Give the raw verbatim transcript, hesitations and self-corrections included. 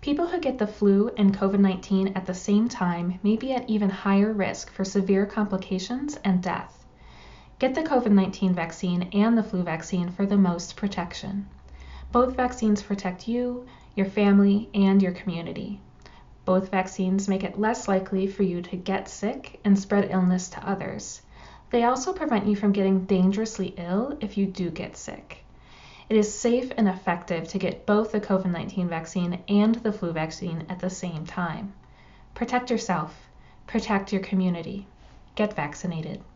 People who get the flu and COVID nineteen at the same time may be at even higher risk for severe complications and death. Get the COVID nineteen vaccine and the flu vaccine for the most protection. Both vaccines protect you, your family, and your community. Both vaccines make it less likely for you to get sick and spread illness to others. They also prevent you from getting dangerously ill if you do get sick. It is safe and effective to get both the COVID nineteen vaccine and the flu vaccine at the same time. Protect yourself. Protect your community. Get vaccinated.